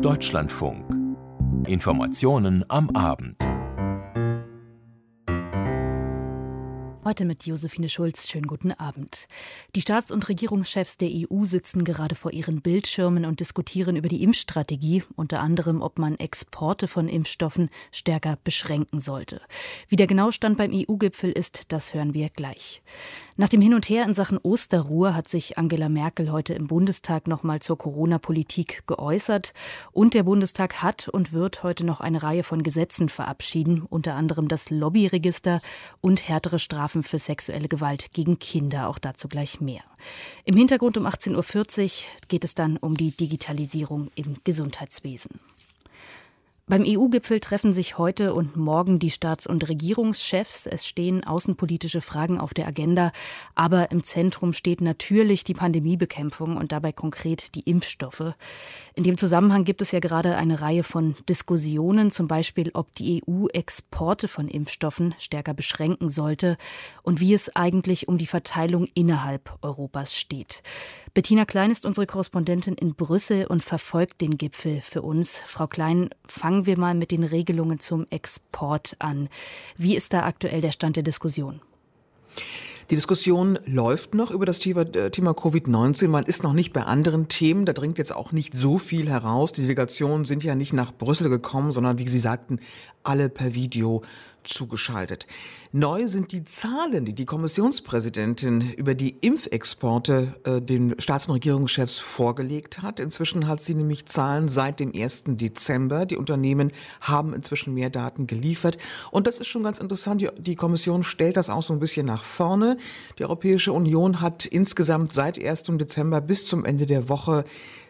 Deutschlandfunk. Informationen am Abend. Heute mit Josephine Schulz. Schönen guten Abend. Die Staats- und Regierungschefs der EU sitzen gerade vor ihren Bildschirmen und diskutieren über die Impfstrategie, unter anderem, ob man Exporte von Impfstoffen stärker beschränken sollte. Wie der genaue Stand beim EU-Gipfel ist, das hören wir gleich. Nach dem Hin und Her in Sachen Osterruhe hat sich Angela Merkel heute im Bundestag noch mal zur Corona-Politik geäußert. Und der Bundestag hat und wird heute noch eine Reihe von Gesetzen verabschieden, unter anderem das Lobbyregister und härtere Strafen für sexuelle Gewalt gegen Kinder. Auch dazu gleich mehr. Im Hintergrund um 18.40 Uhr geht es dann um die Digitalisierung im Gesundheitswesen. Beim EU-Gipfel treffen sich heute und morgen die Staats- und Regierungschefs. Es stehen außenpolitische Fragen auf der Agenda. Aber im Zentrum steht natürlich die Pandemiebekämpfung und dabei konkret die Impfstoffe. In dem Zusammenhang gibt es ja gerade eine Reihe von Diskussionen, zum Beispiel, ob die EU Exporte von Impfstoffen stärker beschränken sollte und wie es eigentlich um die Verteilung innerhalb Europas steht. Bettina Klein ist unsere Korrespondentin in Brüssel und verfolgt den Gipfel für uns. Frau Klein, fangen wir mal mit den Regelungen zum Export an. Wie ist da aktuell der Stand der Diskussion? Die Diskussion läuft noch über das Thema Covid-19. Man ist noch nicht bei anderen Themen. Da dringt jetzt auch nicht so viel heraus. Die Delegationen sind ja nicht nach Brüssel gekommen, sondern, wie Sie sagten, alle per Video zugeschaltet. Neu sind die Zahlen, die die Kommissionspräsidentin über die Impfexporte den Staats- und Regierungschefs vorgelegt hat. Inzwischen hat sie nämlich Zahlen seit dem 1. Dezember. Die Unternehmen haben inzwischen mehr Daten geliefert. Und das ist schon ganz interessant. Die Kommission stellt das auch so ein bisschen nach vorne. Die Europäische Union hat insgesamt seit 1. Dezember bis zum Ende der Woche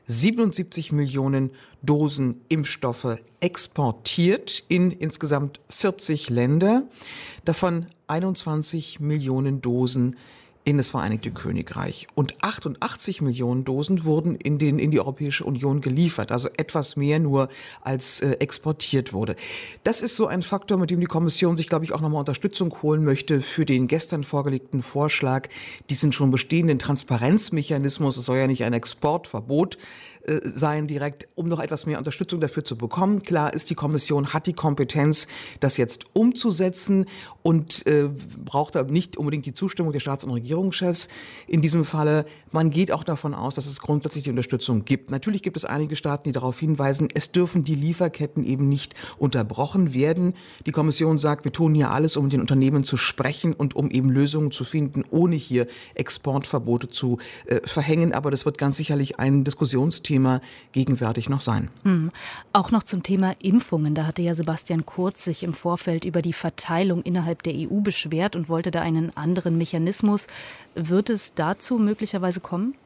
77 Millionen Dosen Impfstoffe exportiert in insgesamt 40 Länder, davon 21 Millionen Dosen in das Vereinigte Königreich. Und 88 Millionen Dosen wurden in die Europäische Union geliefert, also etwas mehr nur als exportiert wurde. Das ist so ein Faktor, mit dem die Kommission sich, glaube ich, auch nochmal Unterstützung holen möchte für den gestern vorgelegten Vorschlag, diesen schon bestehenden Transparenzmechanismus, es soll ja nicht ein Exportverbot sein direkt, um noch etwas mehr Unterstützung dafür zu bekommen. Klar ist, die Kommission hat die Kompetenz, das jetzt umzusetzen und braucht da nicht unbedingt die Zustimmung der Staats- und Regierungschefs. In diesem Falle, man geht auch davon aus, dass es grundsätzlich die Unterstützung gibt. Natürlich gibt es einige Staaten, die darauf hinweisen, es dürfen die Lieferketten eben nicht unterbrochen werden. Die Kommission sagt, wir tun hier alles, um mit den Unternehmen zu sprechen und um eben Lösungen zu finden, ohne hier Exportverbote zu verhängen. Aber das wird ganz sicherlich ein Diskussionsthema gegenwärtig noch sein. Auch noch zum Thema Impfungen. Da hatte ja Sebastian Kurz sich im Vorfeld über die Verteilung innerhalb der EU beschwert und wollte da einen anderen Mechanismus. Wird es dazu möglicherweise kommen?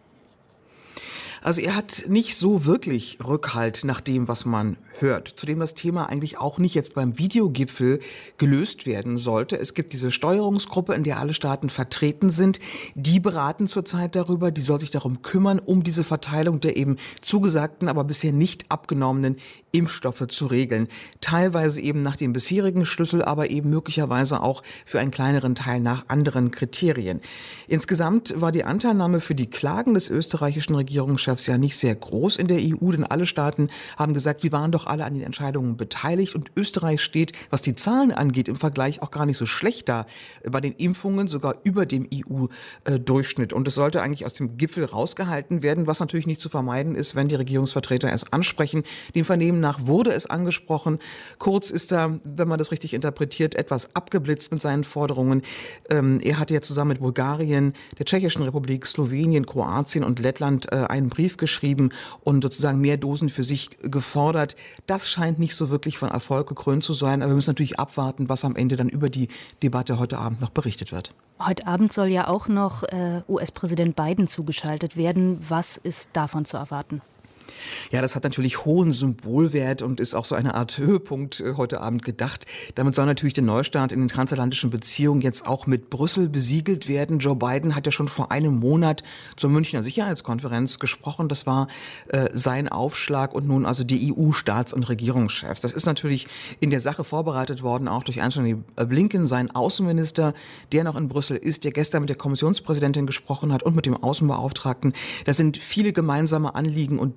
Also er hat nicht so wirklich Rückhalt nach dem, was man hört. Zudem das Thema eigentlich auch nicht jetzt beim Videogipfel gelöst werden sollte. Es gibt diese Steuerungsgruppe, in der alle Staaten vertreten sind. Die beraten zurzeit darüber. Die soll sich darum kümmern, um diese Verteilung der eben zugesagten, aber bisher nicht abgenommenen Impfstoffe zu regeln. Teilweise eben nach dem bisherigen Schlüssel, aber eben möglicherweise auch für einen kleineren Teil nach anderen Kriterien. Insgesamt war die Anteilnahme für die Klagen des österreichischen Regierungschefs ja nicht sehr groß in der EU, denn alle Staaten haben gesagt, wir waren doch alle an den Entscheidungen beteiligt und Österreich steht, was die Zahlen angeht, im Vergleich auch gar nicht so schlecht da. Bei den Impfungen sogar über dem EU-Durchschnitt. Und es sollte eigentlich aus dem Gipfel rausgehalten werden, was natürlich nicht zu vermeiden ist, wenn die Regierungsvertreter es ansprechen. Dem Vernehmen nach wurde es angesprochen. Kurz ist da, wenn man das richtig interpretiert, etwas abgeblitzt mit seinen Forderungen. Er hatte ja zusammen mit Bulgarien, der Tschechischen Republik, Slowenien, Kroatien und Lettland einen Brief geschrieben und sozusagen mehr Dosen für sich gefordert. Das scheint nicht so wirklich von Erfolg gekrönt zu sein, aber wir müssen natürlich abwarten, was am Ende dann über die Debatte heute Abend noch berichtet wird. Heute Abend soll ja auch noch US-Präsident Biden zugeschaltet werden. Was ist davon zu erwarten? Ja, das hat natürlich hohen Symbolwert und ist auch so eine Art Höhepunkt heute Abend gedacht. Damit soll natürlich der Neustart in den transatlantischen Beziehungen jetzt auch mit Brüssel besiegelt werden. Joe Biden hat ja schon vor einem Monat zur Münchner Sicherheitskonferenz gesprochen. Das war sein Aufschlag und nun also die EU-Staats- und Regierungschefs. Das ist natürlich in der Sache vorbereitet worden, auch durch Antony Blinken, sein Außenminister, der noch in Brüssel ist, der gestern mit der Kommissionspräsidentin gesprochen hat und mit dem Außenbeauftragten. Das sind viele gemeinsame Anliegen und Themen.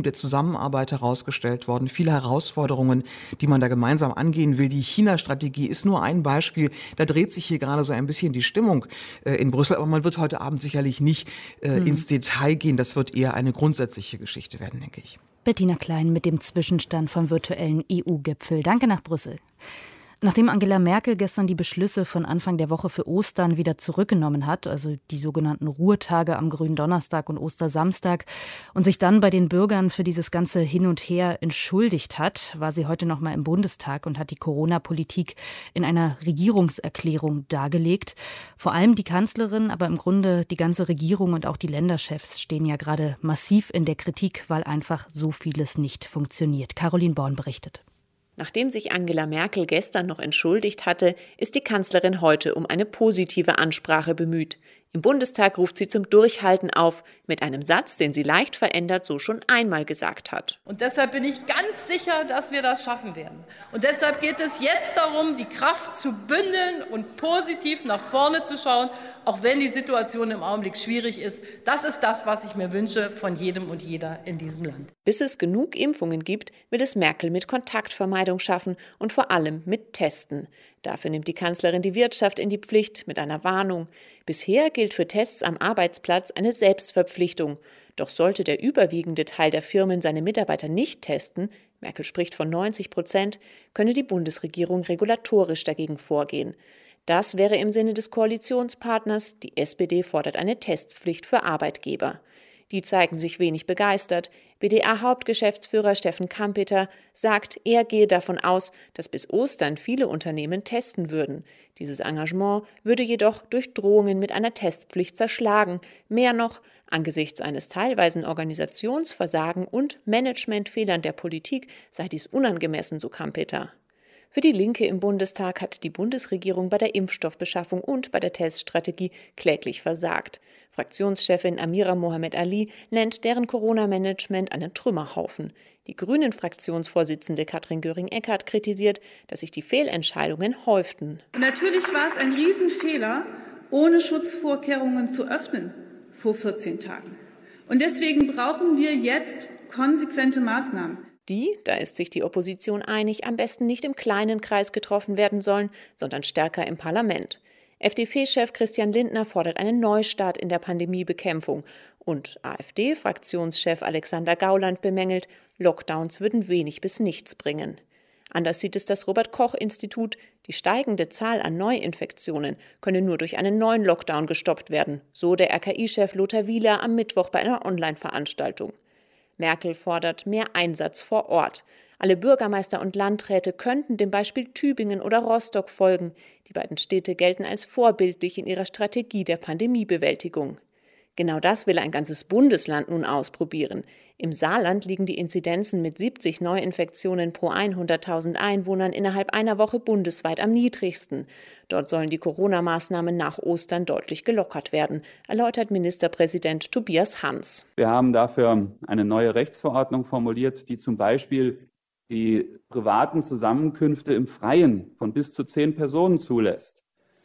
der Zusammenarbeit herausgestellt worden, viele Herausforderungen, die man da gemeinsam angehen will. Die China-Strategie ist nur ein Beispiel. Da dreht sich hier gerade so ein bisschen die Stimmung in Brüssel, aber man wird heute Abend sicherlich nicht ins Detail gehen. Das wird eher eine grundsätzliche Geschichte werden, denke ich. Bettina Klein mit dem Zwischenstand vom virtuellen EU-Gipfel. Danke nach Brüssel. Nachdem Angela Merkel gestern die Beschlüsse von Anfang der Woche für Ostern wieder zurückgenommen hat, also die sogenannten Ruhetage am Gründonnerstag und Ostersamstag, und sich dann bei den Bürgern für dieses ganze Hin und Her entschuldigt hat, war sie heute noch mal im Bundestag und hat die Corona-Politik in einer Regierungserklärung dargelegt. Vor allem die Kanzlerin, aber im Grunde die ganze Regierung und auch die Länderchefs stehen ja gerade massiv in der Kritik, weil einfach so vieles nicht funktioniert. Caroline Born berichtet. Nachdem sich Angela Merkel gestern noch entschuldigt hatte, ist die Kanzlerin heute um eine positive Ansprache bemüht. Im Bundestag ruft sie zum Durchhalten auf, mit einem Satz, den sie leicht verändert so schon einmal gesagt hat. Und deshalb bin ich ganz sicher, dass wir das schaffen werden. Und deshalb geht es jetzt darum, die Kraft zu bündeln und positiv nach vorne zu schauen, auch wenn die Situation im Augenblick schwierig ist. Das ist das, was ich mir wünsche von jedem und jeder in diesem Land. Bis es genug Impfungen gibt, will es Merkel mit Kontaktvermeidung schaffen und vor allem mit Testen. Dafür nimmt die Kanzlerin die Wirtschaft in die Pflicht mit einer Warnung. Bisher gilt für Tests am Arbeitsplatz eine Selbstverpflichtung. Doch sollte der überwiegende Teil der Firmen seine Mitarbeiter nicht testen, Merkel spricht von 90%, könne die Bundesregierung regulatorisch dagegen vorgehen. Das wäre im Sinne des Koalitionspartners. Die SPD fordert eine Testpflicht für Arbeitgeber. Die zeigen sich wenig begeistert. BDA-Hauptgeschäftsführer Steffen Kampeter sagt, er gehe davon aus, dass bis Ostern viele Unternehmen testen würden. Dieses Engagement würde jedoch durch Drohungen mit einer Testpflicht zerschlagen. Mehr noch, angesichts eines teilweisen Organisationsversagen und Managementfehlern der Politik sei dies unangemessen, so Kampeter. Für die Linke im Bundestag hat die Bundesregierung bei der Impfstoffbeschaffung und bei der Teststrategie kläglich versagt. Fraktionschefin Amira Mohamed Ali nennt deren Corona-Management einen Trümmerhaufen. Die Grünen-Fraktionsvorsitzende Katrin Göring-Eckardt kritisiert, dass sich die Fehlentscheidungen häuften. Und natürlich war es ein Riesenfehler, ohne Schutzvorkehrungen zu öffnen vor 14 Tagen. Und deswegen brauchen wir jetzt konsequente Maßnahmen. Die, da ist sich die Opposition einig, am besten nicht im kleinen Kreis getroffen werden sollen, sondern stärker im Parlament. FDP-Chef Christian Lindner fordert einen Neustart in der Pandemiebekämpfung. Und AfD-Fraktionschef Alexander Gauland bemängelt, Lockdowns würden wenig bis nichts bringen. Anders sieht es das Robert-Koch-Institut. Die steigende Zahl an Neuinfektionen könne nur durch einen neuen Lockdown gestoppt werden, so der RKI-Chef Lothar Wieler am Mittwoch bei einer Online-Veranstaltung. Merkel fordert mehr Einsatz vor Ort. Alle Bürgermeister und Landräte könnten dem Beispiel Tübingen oder Rostock folgen. Die beiden Städte gelten als vorbildlich in ihrer Strategie der Pandemiebewältigung. Genau das will ein ganzes Bundesland nun ausprobieren. Im Saarland liegen die Inzidenzen mit 70 Neuinfektionen pro 100.000 Einwohnern innerhalb einer Woche bundesweit am niedrigsten. Dort sollen die Corona-Maßnahmen nach Ostern deutlich gelockert werden, erläutert Ministerpräsident Tobias Hans. Wir haben dafür eine neue Rechtsverordnung formuliert, die zum Beispiel die privaten Zusammenkünfte im Freien von bis zu 10 Personen zulässt,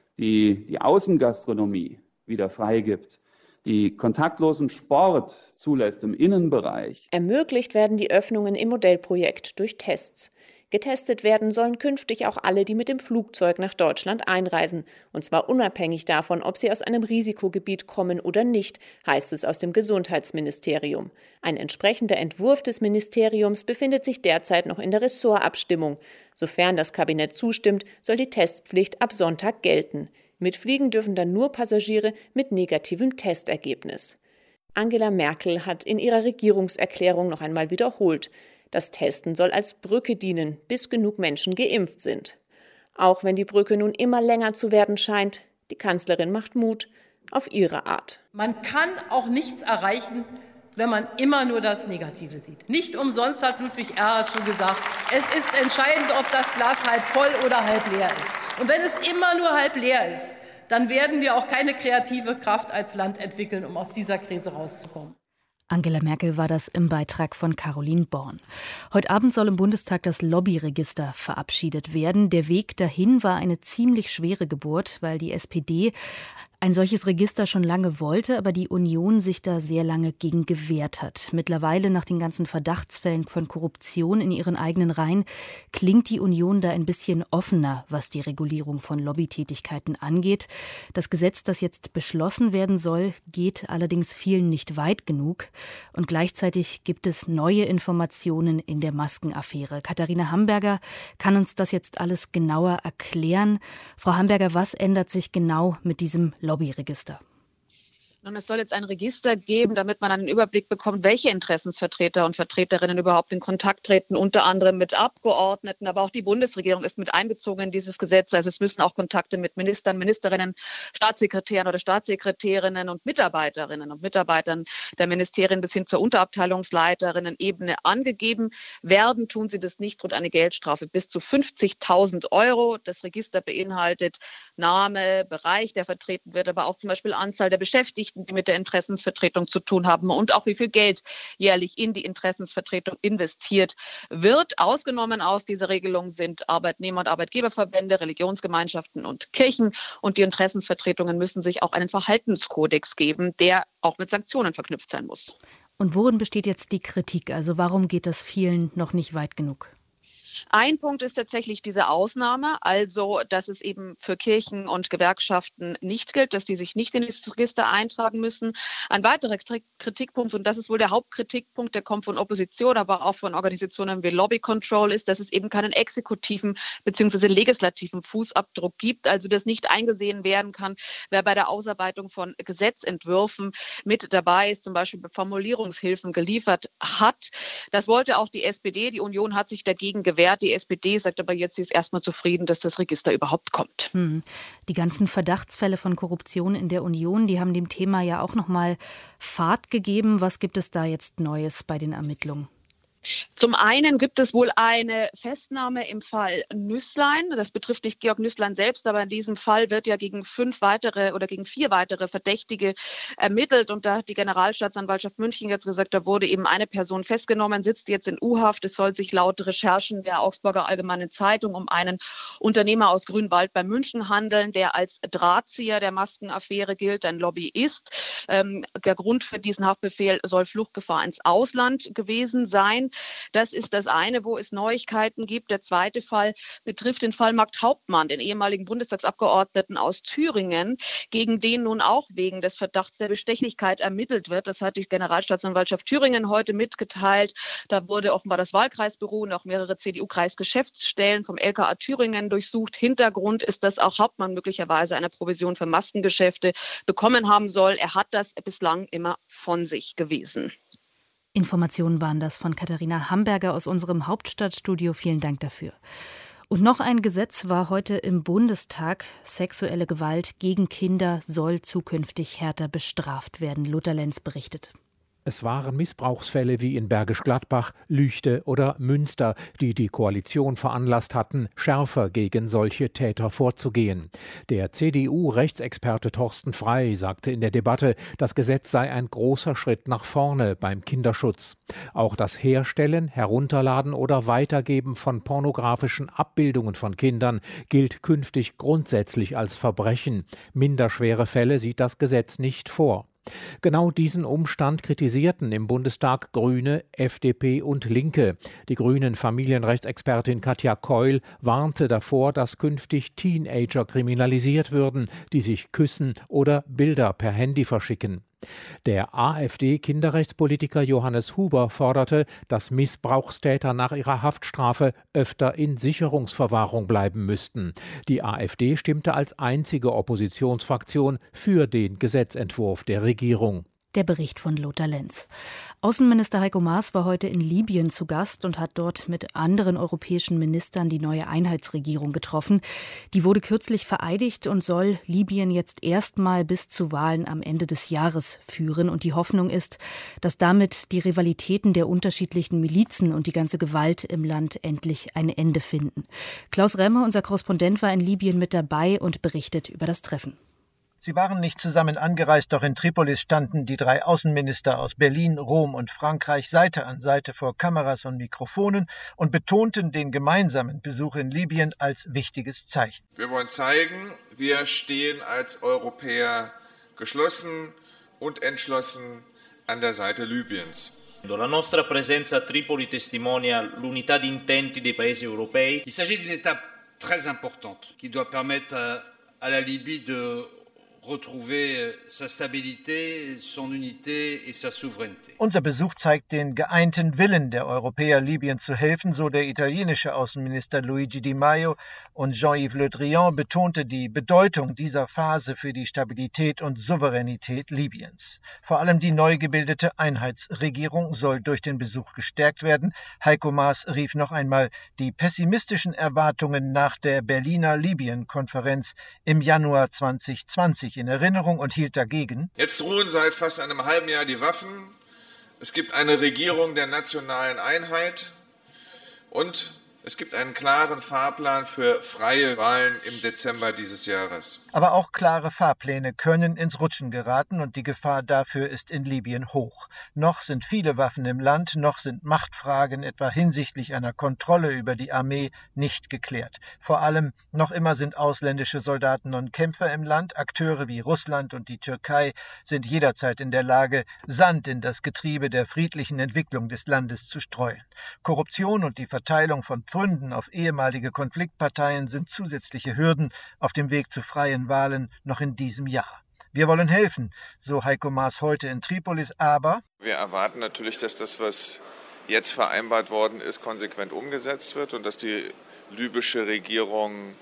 die Außengastronomie wieder freigibt, die kontaktlosen Sport zulässt im Innenbereich. Ermöglicht werden die Öffnungen im Modellprojekt durch Tests. Getestet werden sollen künftig auch alle, die mit dem Flugzeug nach Deutschland einreisen. Und zwar unabhängig davon, ob sie aus einem Risikogebiet kommen oder nicht, heißt es aus dem Gesundheitsministerium. Ein entsprechender Entwurf des Ministeriums befindet sich derzeit noch in der Ressortabstimmung. Sofern das Kabinett zustimmt, soll die Testpflicht ab Sonntag gelten. Mitfliegen dürfen dann nur Passagiere mit negativem Testergebnis. Angela Merkel hat in ihrer Regierungserklärung noch einmal wiederholt, das Testen soll als Brücke dienen, bis genug Menschen geimpft sind. Auch wenn die Brücke nun immer länger zu werden scheint, die Kanzlerin macht Mut auf ihre Art. Man kann auch nichts erreichen, wenn man immer nur das Negative sieht. Nicht umsonst hat Ludwig Erhard schon gesagt, es ist entscheidend, ob das Glas halb voll oder halb leer ist. Und wenn es immer nur halb leer ist, dann werden wir auch keine kreative Kraft als Land entwickeln, um aus dieser Krise rauszukommen. Angela Merkel war das im Beitrag von Caroline Born. Heute Abend soll im Bundestag das Lobbyregister verabschiedet werden. Der Weg dahin war eine ziemlich schwere Geburt, weil die SPD ein solches Register schon lange wollte, aber die Union sich da sehr lange gegen gewehrt hat. Mittlerweile, nach den ganzen Verdachtsfällen von Korruption in ihren eigenen Reihen, klingt die Union da ein bisschen offener, was die Regulierung von Lobbytätigkeiten angeht. Das Gesetz, das jetzt beschlossen werden soll, geht allerdings vielen nicht weit genug. Und gleichzeitig gibt es neue Informationen in der Maskenaffäre. Katharina Hamberger kann uns das jetzt alles genauer erklären. Frau Hamberger, was ändert sich genau mit diesem Lobbyregister? Und es soll jetzt ein Register geben, damit man einen Überblick bekommt, welche Interessensvertreter und Vertreterinnen überhaupt in Kontakt treten, unter anderem mit Abgeordneten. Aber auch die Bundesregierung ist mit einbezogen in dieses Gesetz. Also es müssen auch Kontakte mit Ministern, Ministerinnen, Staatssekretären oder Staatssekretärinnen und Mitarbeiterinnen und Mitarbeitern der Ministerien bis hin zur Unterabteilungsleiterinnen-Ebene angegeben werden. Tun sie das nicht, droht eine Geldstrafe bis zu 50.000 €. Das Register beinhaltet Name, Bereich, der vertreten wird, aber auch zum Beispiel Anzahl der Beschäftigten, die mit der Interessensvertretung zu tun haben und auch wie viel Geld jährlich in die Interessensvertretung investiert wird. Ausgenommen aus dieser Regelung sind Arbeitnehmer- und Arbeitgeberverbände, Religionsgemeinschaften und Kirchen. Und die Interessensvertretungen müssen sich auch einen Verhaltenskodex geben, der auch mit Sanktionen verknüpft sein muss. Und worin besteht jetzt die Kritik? Also warum geht das vielen noch nicht weit genug? Ein Punkt ist tatsächlich diese Ausnahme, also dass es eben für Kirchen und Gewerkschaften nicht gilt, dass die sich nicht in dieses Register eintragen müssen. Ein weiterer Kritikpunkt, und das ist wohl der Hauptkritikpunkt, der kommt von Opposition, aber auch von Organisationen wie Lobby Control, ist, dass es eben keinen exekutiven bzw. legislativen Fußabdruck gibt, also dass nicht eingesehen werden kann, wer bei der Ausarbeitung von Gesetzentwürfen mit dabei ist, zum Beispiel Formulierungshilfen geliefert hat. Das wollte auch die SPD. Die Union hat sich dagegen gewehrt. Die SPD sagt aber jetzt, sie ist erstmal zufrieden, dass das Register überhaupt kommt. Die ganzen Verdachtsfälle von Korruption in der Union, die haben dem Thema ja auch noch mal Fahrt gegeben. Was gibt es da jetzt Neues bei den Ermittlungen? Zum einen gibt es wohl eine Festnahme im Fall Nüßlein. Das betrifft nicht Georg Nüßlein selbst, aber in diesem Fall wird ja gegen 4 weitere Verdächtige ermittelt. Und da hat die Generalstaatsanwaltschaft München jetzt gesagt, da wurde eben eine Person festgenommen, sitzt jetzt in U-Haft. Es soll sich laut Recherchen der Augsburger Allgemeinen Zeitung um einen Unternehmer aus Grünwald bei München handeln, der als Drahtzieher der Maskenaffäre gilt, ein Lobbyist. Der Grund für diesen Haftbefehl soll Fluchtgefahr ins Ausland gewesen sein. Das ist das eine, wo es Neuigkeiten gibt. Der zweite Fall betrifft den Fall Magd Hauptmann, den ehemaligen Bundestagsabgeordneten aus Thüringen, gegen den nun auch wegen des Verdachts der Bestechlichkeit ermittelt wird. Das hat die Generalstaatsanwaltschaft Thüringen heute mitgeteilt. Da wurde offenbar das Wahlkreisbüro und auch mehrere CDU-Kreisgeschäftsstellen vom LKA Thüringen durchsucht. Hintergrund ist, dass auch Hauptmann möglicherweise eine Provision für Maskengeschäfte bekommen haben soll. Er hat das bislang immer von sich gewiesen. Informationen waren das von Katharina Hamberger aus unserem Hauptstadtstudio. Vielen Dank dafür. Und noch ein Gesetz war heute im Bundestag. Sexuelle Gewalt gegen Kinder soll zukünftig härter bestraft werden. Lothar Lenz berichtet. Es waren Missbrauchsfälle wie in Bergisch Gladbach, Lüchte oder Münster, die die Koalition veranlasst hatten, schärfer gegen solche Täter vorzugehen. Der CDU-Rechtsexperte Thorsten Frey sagte in der Debatte, das Gesetz sei ein großer Schritt nach vorne beim Kinderschutz. Auch das Herstellen, Herunterladen oder Weitergeben von pornografischen Abbildungen von Kindern gilt künftig grundsätzlich als Verbrechen. Minderschwere Fälle sieht das Gesetz nicht vor. Genau diesen Umstand kritisierten im Bundestag Grüne, FDP und Linke. Die Grünen-Familienrechtsexpertin Katja Keul warnte davor, dass künftig Teenager kriminalisiert würden, die sich küssen oder Bilder per Handy verschicken. Der AfD-Kinderrechtspolitiker Johannes Huber forderte, dass Missbrauchstäter nach ihrer Haftstrafe öfter in Sicherungsverwahrung bleiben müssten. Die AfD stimmte als einzige Oppositionsfraktion für den Gesetzentwurf der Regierung. Der Bericht von Lothar Lenz. Außenminister Heiko Maas war heute in Libyen zu Gast und hat dort mit anderen europäischen Ministern die neue Einheitsregierung getroffen. Die wurde kürzlich vereidigt und soll Libyen jetzt erstmal bis zu Wahlen am Ende des Jahres führen. Und die Hoffnung ist, dass damit die Rivalitäten der unterschiedlichen Milizen und die ganze Gewalt im Land endlich ein Ende finden. Klaus Remme, unser Korrespondent, war in Libyen mit dabei und berichtet über das Treffen. Sie waren nicht zusammen angereist, doch in Tripolis standen die 3 Außenminister aus Berlin, Rom und Frankreich Seite an Seite vor Kameras und Mikrofonen und betonten den gemeinsamen Besuch in Libyen als wichtiges Zeichen. Wir wollen zeigen, wir stehen als Europäer geschlossen und entschlossen an der Seite Libyens. La nostra presenza a Tripoli testimonia l'unità di intenti dei paesi europei. Il s'agit d'une étape très importante qui doit permettre à la Libye de retrouver sa stabilité, son unité et sa souveraineté. Unser Besuch zeigt den geeinten Willen der Europäer, Libyen zu helfen, so der italienische Außenminister Luigi Di Maio, und Jean-Yves Le Drian betonte die Bedeutung dieser Phase für die Stabilität und Souveränität Libyens. Vor allem die neu gebildete Einheitsregierung soll durch den Besuch gestärkt werden. Heiko Maas rief noch einmal die pessimistischen Erwartungen nach der Berliner Libyen-Konferenz im Januar 2020 in Erinnerung und hielt dagegen: Jetzt ruhen seit fast einem halben Jahr die Waffen. Es gibt eine Regierung der nationalen Einheit und es gibt einen klaren Fahrplan für freie Wahlen im Dezember dieses Jahres. Aber auch klare Fahrpläne können ins Rutschen geraten und die Gefahr dafür ist in Libyen hoch. Noch sind viele Waffen im Land, noch sind Machtfragen etwa hinsichtlich einer Kontrolle über die Armee nicht geklärt. Vor allem noch immer sind ausländische Soldaten und Kämpfer im Land. Akteure wie Russland und die Türkei sind jederzeit in der Lage, Sand in das Getriebe der friedlichen Entwicklung des Landes zu streuen. Korruption und die Verteilung von Pfründen auf ehemalige Konfliktparteien sind zusätzliche Hürden auf dem Weg zu freien Wahlen noch in diesem Jahr. Wir wollen helfen, so Heiko Maas heute in Tripolis, aber wir erwarten natürlich, dass das, was jetzt vereinbart worden ist, konsequent umgesetzt wird und dass die libysche Regierung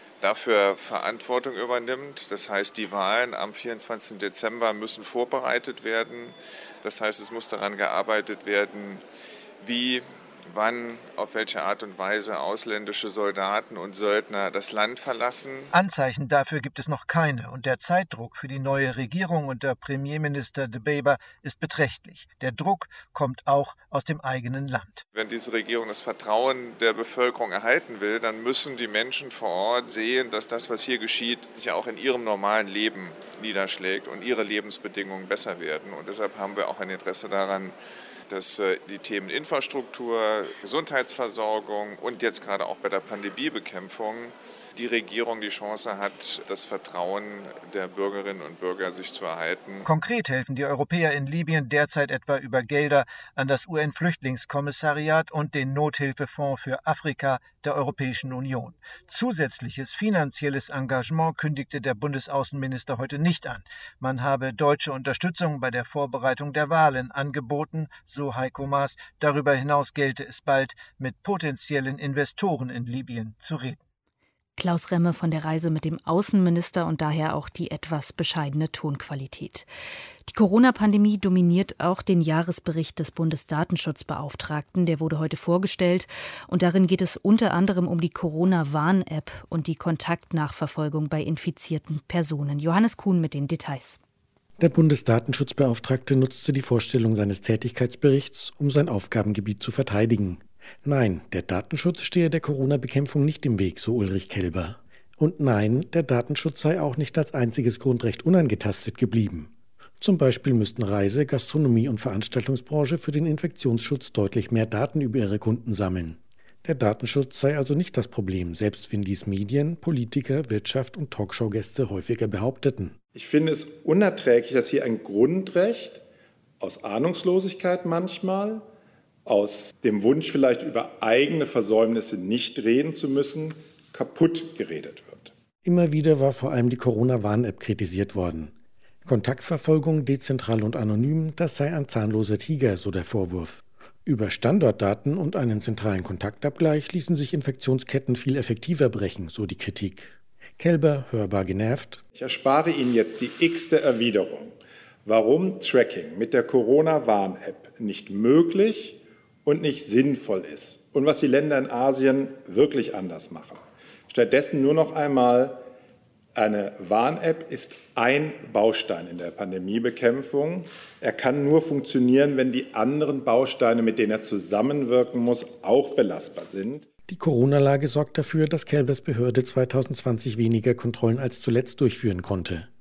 dafür Verantwortung übernimmt. Das heißt, die Wahlen am 24. Dezember müssen vorbereitet werden. Das heißt, es muss daran gearbeitet werden, wie, wann, auf welche Art und Weise ausländische Soldaten und Söldner das Land verlassen. Anzeichen dafür gibt es noch keine und der Zeitdruck für die neue Regierung unter Premierminister Dbeibah ist beträchtlich. Der Druck kommt auch aus dem eigenen Land. Wenn diese Regierung das Vertrauen der Bevölkerung erhalten will, dann müssen die Menschen vor Ort sehen, dass das, was hier geschieht, sich auch in ihrem normalen Leben niederschlägt und ihre Lebensbedingungen besser werden. Und deshalb haben wir auch ein Interesse daran, dass die Themen Infrastruktur, Gesundheitsversorgung und jetzt gerade auch bei der Pandemiebekämpfung die Regierung die Chance hat, das Vertrauen der Bürgerinnen und Bürger sich zu erhalten. Konkret helfen die Europäer in Libyen derzeit etwa über Gelder an das UN-Flüchtlingskommissariat und den Nothilfefonds für Afrika der Europäischen Union. Zusätzliches finanzielles Engagement kündigte der Bundesaußenminister heute nicht an. Man habe deutsche Unterstützung bei der Vorbereitung der Wahlen angeboten, so Heiko Maas. Darüber hinaus gelte es bald, mit potenziellen Investoren in Libyen zu reden. Klaus Remme von der Reise mit dem Außenminister und daher auch die etwas bescheidene Tonqualität. Die Corona-Pandemie dominiert auch den Jahresbericht des Bundesdatenschutzbeauftragten. Der wurde heute vorgestellt und darin geht es unter anderem um die Corona-Warn-App und die Kontaktnachverfolgung bei infizierten Personen. Johannes Kuhn mit den Details. Der Bundesdatenschutzbeauftragte nutzte die Vorstellung seines Tätigkeitsberichts, um sein Aufgabengebiet zu verteidigen. Nein, der Datenschutz stehe der Corona-Bekämpfung nicht im Weg, so Ulrich Kelber. Und nein, der Datenschutz sei auch nicht als einziges Grundrecht unangetastet geblieben. Zum Beispiel müssten Reise-, Gastronomie- und Veranstaltungsbranche für den Infektionsschutz deutlich mehr Daten über ihre Kunden sammeln. Der Datenschutz sei also nicht das Problem, selbst wenn dies Medien, Politiker, Wirtschaft und Talkshow-Gäste häufiger behaupteten. Ich finde es unerträglich, dass hier ein Grundrecht aus Ahnungslosigkeit manchmal, aus dem Wunsch vielleicht über eigene Versäumnisse nicht reden zu müssen, kaputt geredet wird. Immer wieder war vor allem die Corona-Warn-App kritisiert worden. Kontaktverfolgung dezentral und anonym, das sei ein zahnloser Tiger, so der Vorwurf. Über Standortdaten und einen zentralen Kontaktabgleich ließen sich Infektionsketten viel effektiver brechen, so die Kritik. Kelber, hörbar genervt: Ich erspare Ihnen jetzt die x-te Erwiderung, warum Tracking mit der Corona-Warn-App nicht möglich und nicht sinnvoll ist und was die Länder in Asien wirklich anders machen. Stattdessen nur noch einmal: Eine Warn-App ist ein Baustein in der Pandemiebekämpfung. Er kann nur funktionieren, wenn die anderen Bausteine, mit denen er zusammenwirken muss, auch belastbar sind. Die Corona-Lage sorgt dafür, dass Kelbers Behörde 2020 weniger Kontrollen als zuletzt durchführen konnte.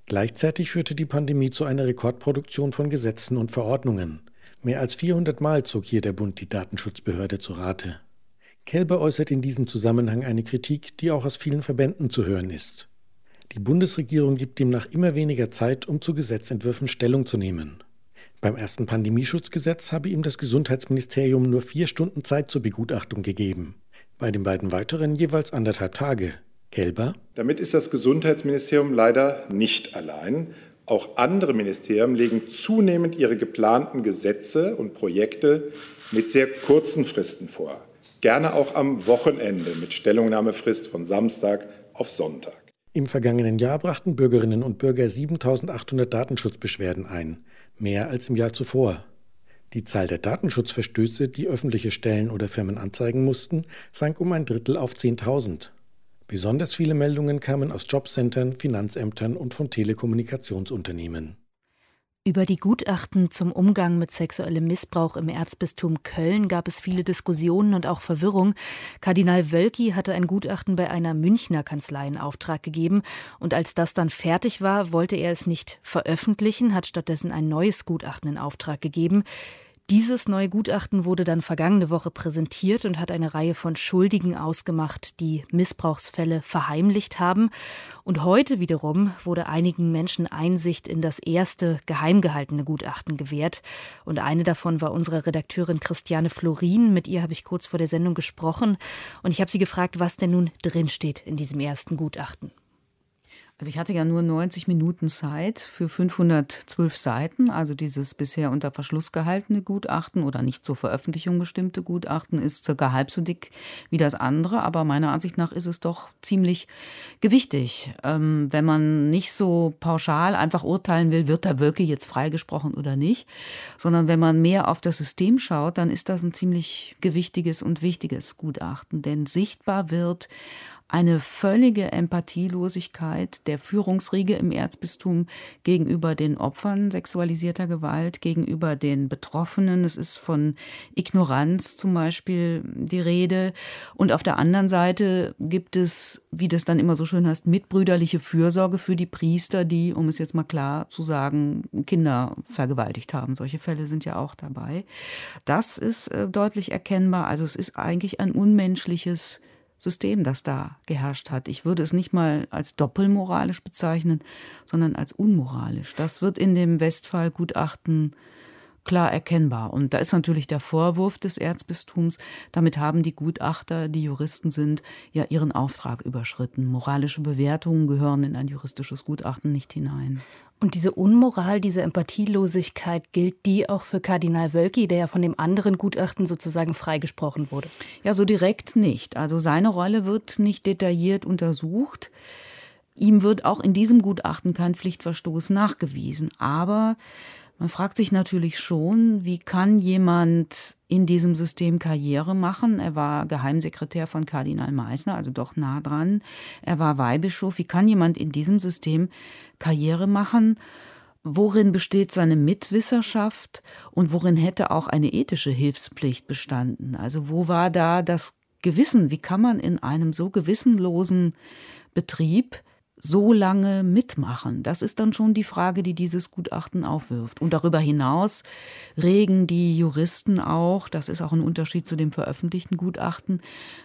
Gleichzeitig führte die Pandemie zu einer Rekordproduktion von Gesetzen und Verordnungen. Mehr als 400 Mal zog hier der Bund die Datenschutzbehörde zu Rate. Kelber äußert in diesem Zusammenhang eine Kritik, die auch aus vielen Verbänden zu hören ist. Die Bundesregierung gibt demnach immer weniger Zeit, um zu Gesetzentwürfen Stellung zu nehmen. Beim ersten Pandemieschutzgesetz habe ihm das Gesundheitsministerium nur 4 Stunden Zeit zur Begutachtung gegeben. Bei den beiden weiteren jeweils 1,5 Tage. Kelber: Damit ist das Gesundheitsministerium leider nicht allein. Auch andere Ministerien legen zunehmend ihre geplanten Gesetze und Projekte mit sehr kurzen Fristen vor. Gerne auch am Wochenende mit Stellungnahmefrist von Samstag auf Sonntag. Im vergangenen Jahr brachten Bürgerinnen und Bürger 7.800 Datenschutzbeschwerden ein, mehr als im Jahr zuvor. Die Zahl der Datenschutzverstöße, die öffentliche Stellen oder Firmen anzeigen mussten, sank um 1/3 auf 10.000. Besonders viele Meldungen kamen aus Jobcentern, Finanzämtern und von Telekommunikationsunternehmen. Über die Gutachten zum Umgang mit sexuellem Missbrauch im Erzbistum Köln gab es viele Diskussionen und auch Verwirrung. Kardinal Wölki hatte ein Gutachten bei einer Münchner Kanzlei in Auftrag gegeben. Und als das dann fertig war, wollte er es nicht veröffentlichen, hat stattdessen ein neues Gutachten in Auftrag gegeben. Dieses neue Gutachten wurde dann vergangene Woche präsentiert und hat eine Reihe von Schuldigen ausgemacht, die Missbrauchsfälle verheimlicht haben. Und heute wiederum wurde einigen Menschen Einsicht in das erste geheim gehaltene Gutachten gewährt. Und eine davon war unsere Redakteurin Christiane Florin. Mit ihr habe ich kurz vor der Sendung gesprochen. Und ich habe sie gefragt, was denn nun drinsteht in diesem ersten Gutachten. Also ich hatte ja nur 90 Minuten Zeit für 512 Seiten, also dieses bisher unter Verschluss gehaltene Gutachten oder nicht zur Veröffentlichung bestimmte Gutachten ist circa halb so dick wie das andere, aber meiner Ansicht nach ist es doch ziemlich gewichtig. Wenn man nicht so pauschal einfach urteilen will, wird der Wölki jetzt freigesprochen oder nicht, sondern wenn man mehr auf das System schaut, dann ist das ein ziemlich gewichtiges und wichtiges Gutachten, denn sichtbar wird eine völlige Empathielosigkeit der Führungsriege im Erzbistum gegenüber den Opfern sexualisierter Gewalt, gegenüber den Betroffenen. Es ist von Ignoranz zum Beispiel die Rede. Und auf der anderen Seite gibt es, wie das dann immer so schön heißt, mitbrüderliche Fürsorge für die Priester, die, um es jetzt mal klar zu sagen, Kinder vergewaltigt haben. Solche Fälle sind ja auch dabei. Das ist deutlich erkennbar. Also es ist eigentlich ein unmenschliches System, das da geherrscht hat. Ich würde es nicht mal als doppelmoralisch bezeichnen, sondern als unmoralisch. Das wird in dem Westphal-Gutachten klar erkennbar. Und da ist natürlich der Vorwurf des Erzbistums, damit haben die Gutachter, die Juristen sind, ja ihren Auftrag überschritten. Moralische Bewertungen gehören in ein juristisches Gutachten nicht hinein. Und diese Unmoral, diese Empathielosigkeit, gilt die auch für Kardinal Wölki, der ja von dem anderen Gutachten sozusagen freigesprochen wurde? Ja, so direkt nicht. Also seine Rolle wird nicht detailliert untersucht. Ihm wird auch in diesem Gutachten kein Pflichtverstoß nachgewiesen. Aber man fragt sich natürlich schon, wie kann jemand in diesem System Karriere machen? Er war Geheimsekretär von Kardinal Meissner, also doch nah dran. Er war Weihbischof. Wie kann jemand in diesem System Karriere machen? Worin besteht seine Mitwisserschaft und worin hätte auch eine ethische Hilfspflicht bestanden? Also wo war da das Gewissen? Wie kann man in einem so gewissenlosen Betrieb so lange mitmachen? Das ist dann schon die Frage, die dieses Gutachten aufwirft. Und darüber hinaus regen die Juristen auch, das ist auch ein Unterschied zu dem veröffentlichten Gutachten,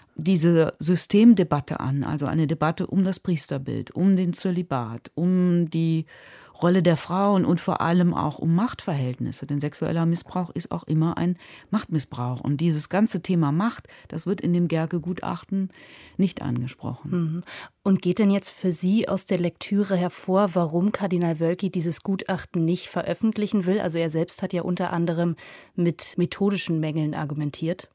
diese Systemdebatte an, also eine Debatte um das Priesterbild, um den Zölibat, um die Rolle der Frauen und vor allem auch um Machtverhältnisse. Denn sexueller Missbrauch ist auch immer ein Machtmissbrauch. Und dieses ganze Thema Macht, das wird in dem Gerke-Gutachten nicht angesprochen. Und geht denn jetzt für Sie aus der Lektüre hervor, warum Kardinal Wölki dieses Gutachten nicht veröffentlichen will? Also er selbst hat ja unter anderem mit methodischen Mängeln argumentiert.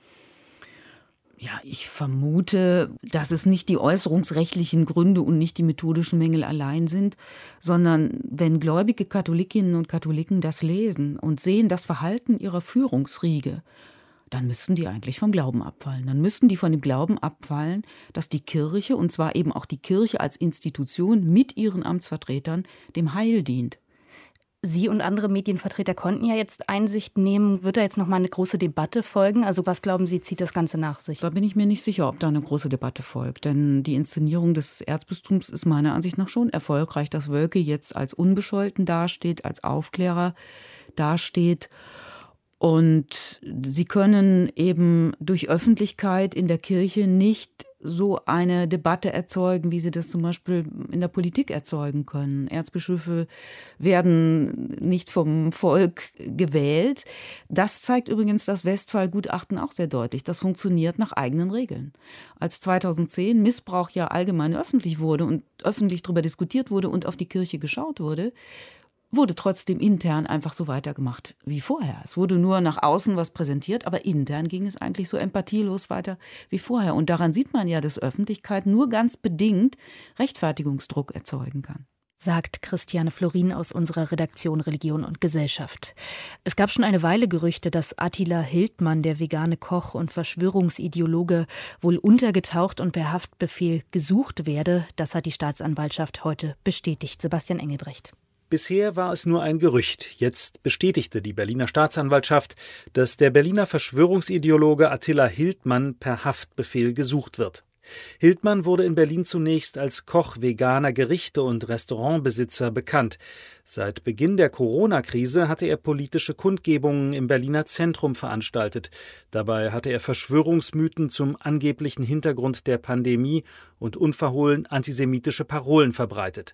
Ja, ich vermute, dass es nicht die äußerungsrechtlichen Gründe und nicht die methodischen Mängel allein sind, sondern wenn gläubige Katholikinnen und Katholiken das lesen und sehen das Verhalten ihrer Führungsriege, dann müssten die eigentlich vom Glauben abfallen. Dann müssten die von dem Glauben abfallen, dass die Kirche, und zwar eben auch die Kirche als Institution mit ihren Amtsvertretern, dem Heil dient. Sie und andere Medienvertreter konnten ja jetzt Einsicht nehmen. Wird da jetzt noch mal eine große Debatte folgen? Also was glauben Sie, zieht das Ganze nach sich? Da bin ich mir nicht sicher, ob da eine große Debatte folgt. Denn die Inszenierung des Erzbistums ist meiner Ansicht nach schon erfolgreich, dass Wölke jetzt als unbescholten dasteht, als Aufklärer dasteht. Und sie können eben durch Öffentlichkeit in der Kirche nicht so eine Debatte erzeugen, wie sie das zum Beispiel in der Politik erzeugen können. Erzbischöfe werden nicht vom Volk gewählt. Das zeigt übrigens das Westphal-Gutachten auch sehr deutlich. Das funktioniert nach eigenen Regeln. Als 2010 Missbrauch ja allgemein öffentlich wurde und öffentlich darüber diskutiert wurde und auf die Kirche geschaut wurde, wurde trotzdem intern einfach so weitergemacht wie vorher. Es wurde nur nach außen was präsentiert, aber intern ging es eigentlich so empathielos weiter wie vorher. Und daran sieht man ja, dass Öffentlichkeit nur ganz bedingt Rechtfertigungsdruck erzeugen kann. Sagt Christiane Florin aus unserer Redaktion Religion und Gesellschaft. Es gab schon eine Weile Gerüchte, dass Attila Hildmann, der vegane Koch und Verschwörungsideologe, wohl untergetaucht und per Haftbefehl gesucht werde. Das hat die Staatsanwaltschaft heute bestätigt. Sebastian Engelbrecht. Bisher war es nur ein Gerücht. Jetzt bestätigte die Berliner Staatsanwaltschaft, dass der Berliner Verschwörungsideologe Attila Hildmann per Haftbefehl gesucht wird. Hildmann wurde in Berlin zunächst als Koch veganer Gerichte und Restaurantbesitzer bekannt. Seit Beginn der Corona-Krise hatte er politische Kundgebungen im Berliner Zentrum veranstaltet. Dabei hatte er Verschwörungsmythen zum angeblichen Hintergrund der Pandemie und unverhohlen antisemitische Parolen verbreitet.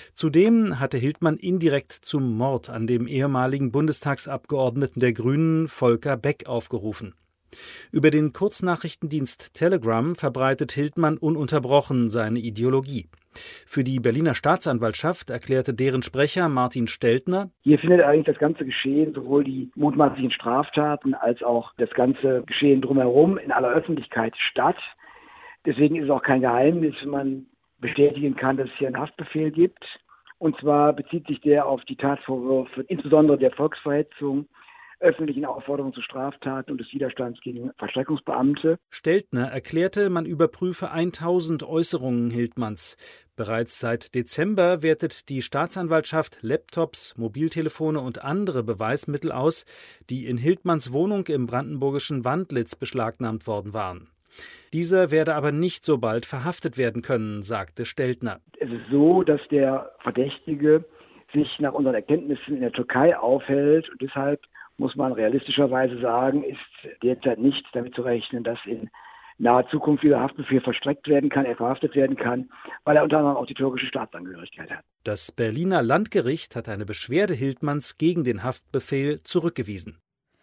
Zudem hatte Hildmann indirekt zum Mord an dem ehemaligen Bundestagsabgeordneten der Grünen Volker Beck aufgerufen. Über den Kurznachrichtendienst Telegram verbreitet Hildmann ununterbrochen seine Ideologie. Für die Berliner Staatsanwaltschaft erklärte deren Sprecher Martin Steltner: Hier findet eigentlich das ganze Geschehen, sowohl die mutmaßlichen Straftaten als auch das ganze Geschehen drumherum in aller Öffentlichkeit statt. Deswegen ist es auch kein Geheimnis, wenn man bestätigen kann, dass es hier einen Haftbefehl gibt. Und zwar bezieht sich der auf die Tatvorwürfe, insbesondere der Volksverhetzung, öffentlichen Aufforderungen zu Straftaten und des Widerstands gegen Vollstreckungsbeamte. Steltner erklärte, man überprüfe 1000 Äußerungen Hildmanns. Bereits seit Dezember wertet die Staatsanwaltschaft Laptops, Mobiltelefone und andere Beweismittel aus, die in Hildmanns Wohnung im brandenburgischen Wandlitz beschlagnahmt worden waren. Dieser werde aber nicht so bald verhaftet werden können, sagte Steltner. Es ist so, dass der Verdächtige sich nach unseren Erkenntnissen in der Türkei aufhält und deshalb muss man realistischerweise sagen, ist derzeit nicht damit zu rechnen, dass in naher Zukunft dieser Haftbefehl verstreckt werden kann, er verhaftet werden kann, weil er unter anderem auch die türkische Staatsangehörigkeit hat. Das Berliner Landgericht hat eine Beschwerde Hildmanns gegen den Haftbefehl zurückgewiesen.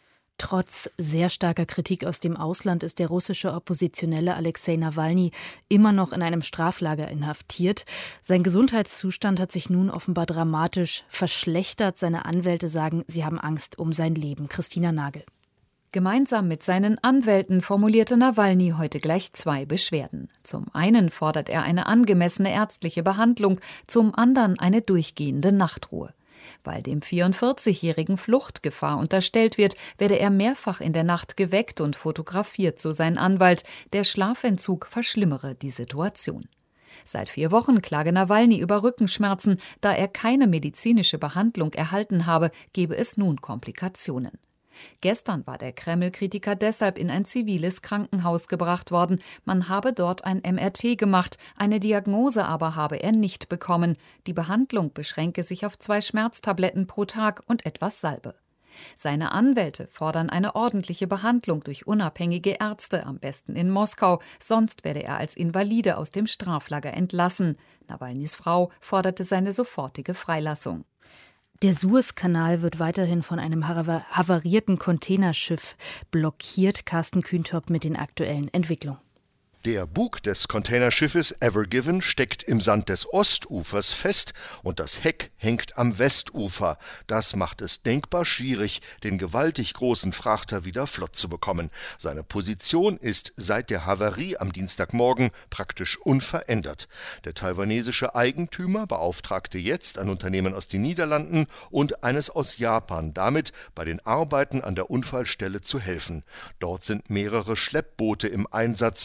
Trotz sehr starker Kritik aus dem Ausland ist der russische Oppositionelle Alexei Nawalny immer noch in einem Straflager inhaftiert. Sein Gesundheitszustand hat sich nun offenbar dramatisch verschlechtert. Seine Anwälte sagen, sie haben Angst um sein Leben. Christina Nagel. Gemeinsam mit seinen Anwälten formulierte Nawalny heute gleich 2 Beschwerden. Zum einen fordert er eine angemessene ärztliche Behandlung, zum anderen eine durchgehende Nachtruhe. Weil dem 44-Jährigen Fluchtgefahr unterstellt wird, werde er mehrfach in der Nacht geweckt und fotografiert, so sein Anwalt. Der Schlafentzug verschlimmere die Situation. Seit 4 Wochen klage Nawalny über Rückenschmerzen. Da er keine medizinische Behandlung erhalten habe, gebe es nun Komplikationen. Gestern war der Kreml-Kritiker deshalb in ein ziviles Krankenhaus gebracht worden. Man habe dort ein MRT gemacht, eine Diagnose aber habe er nicht bekommen. Die Behandlung beschränke sich auf 2 Schmerztabletten pro Tag und etwas Salbe. Seine Anwälte fordern eine ordentliche Behandlung durch unabhängige Ärzte, am besten in Moskau, sonst werde er als Invalide aus dem Straflager entlassen. Nawalnys Frau forderte seine sofortige Freilassung. Der Suezkanal wird weiterhin von einem havarierten Containerschiff blockiert. Carsten Kühntop mit den aktuellen Entwicklungen. Der Bug des Containerschiffes Ever Given steckt im Sand des Ostufers fest und das Heck hängt am Westufer. Das macht es denkbar schwierig, den gewaltig großen Frachter wieder flott zu bekommen. Seine Position ist seit der Havarie am Dienstagmorgen praktisch unverändert. Der taiwanesische Eigentümer beauftragte jetzt ein Unternehmen aus den Niederlanden und eines aus Japan, damit bei den Arbeiten an der Unfallstelle zu helfen. Dort sind mehrere Schleppboote im Einsatz, die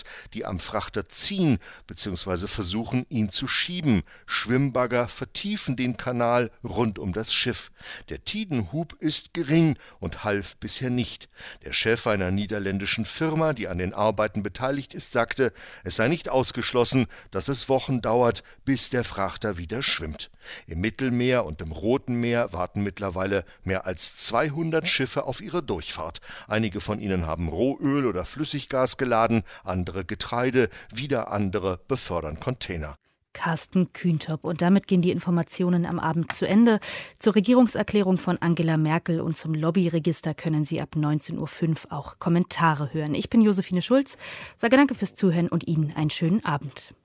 am Frachter ziehen bzw. versuchen, ihn zu schieben. Schwimmbagger vertiefen den Kanal rund um das Schiff. Der Tidenhub ist gering und half bisher nicht. Der Chef einer niederländischen Firma, die an den Arbeiten beteiligt ist, sagte, es sei nicht ausgeschlossen, dass es Wochen dauert, bis der Frachter wieder schwimmt. Im Mittelmeer und im Roten Meer warten mittlerweile mehr als 200 Schiffe auf ihre Durchfahrt. Einige von ihnen haben Rohöl oder Flüssiggas geladen, andere Getreide, wieder andere befördern Container. Carsten Kühntop. Und damit gehen die Informationen am Abend zu Ende. Zur Regierungserklärung von Angela Merkel und zum Lobbyregister können Sie ab 19.05 Uhr auch Kommentare hören. Ich bin Josephine Schulz, sage danke fürs Zuhören und Ihnen einen schönen Abend.